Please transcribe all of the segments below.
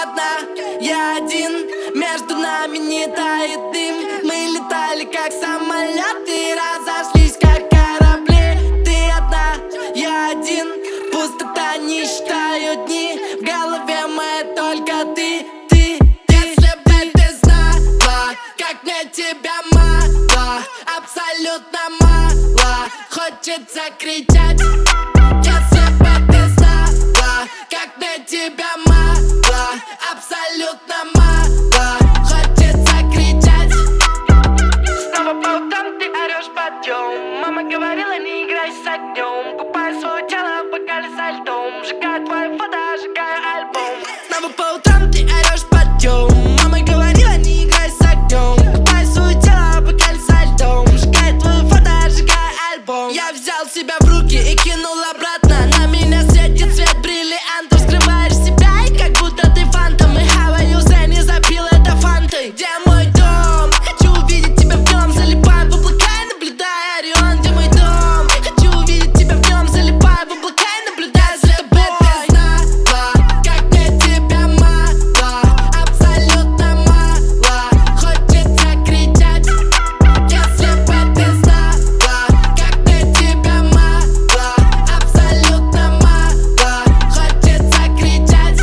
одна, я один. Между нами не тает дым. Мы летали как самолеты, разошлись как корабли. Ты одна, я один. Пустота, не считаю дни. В голове моя только ты. Если бы ты знала, как мне тебя мало, абсолютно мало, хочется кричать. Если бы ты знала, как мне тебя мало, абсолютно мало, хочется кричать. Снова по утрам ты орешь подъем. Мама говорила, не играй с огнем. Купай свое тело в бокале со льдом. Сжигай твои фото, сжигай альбом. Снова по утрам ты орешь подъем. Мама говорила, не играй с огнем. Купай свое тело в бокале со льдом. Сжигай твое фото, сжигай альбом. Я взял себя в руки и кинул обратно. На меня светит свет бриллиантов. Скрываешь себя и как будто ты фантом. И говорю, зря не запил это фантой. Где мой дом? Хочу увидеть тебя в нем. Залипаю в облака и наблюдаю Орион. Где мой дом? Хочу увидеть тебя в нем. Залипаю в облака и наблюдаю за тобой. Ты знала, как мне тебя мало, абсолютно мало, хочется кричать. Если бы ты знала, как мне тебя мало, абсолютно мало, хочется кричать.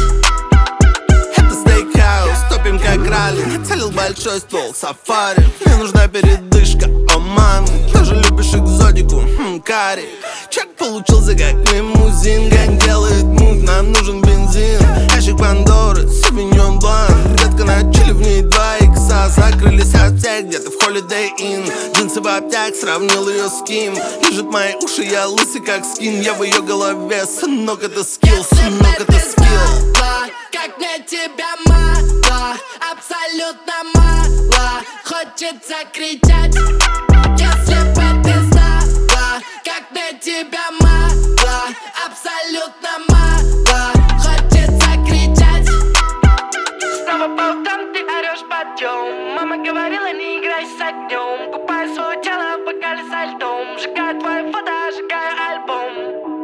Это стейкхаус, топим как ралли. Я целил большой ствол, сафари. Мне нужна передышка, о маме. Тоже любишь экзотику, карри. Чек получился как лимузин. Гань делает мув, нам нужен бензин. Ящик Пандоры, Савиньон Блан. Детка на чили, в ней 2 икса. Закрылись от всех, где-то в Holiday Inn. Джинсы в обтяг, сравнил ее с кем. Лежит мои уши, я лысый как скин. Я в ее голове, сынок, это скилл, сынок, это скилл. Как мне тебя мало, абсолютно мало, хочется кричать. Если бы ты знала, как мне тебя мало, абсолютно мало, хочется кричать. Снова по утрам ты орешь подъем. Мама говорила, не играй с огнем. Купай свое тело в бокале со льдом. Сжигай твои фото, сжигай альбом.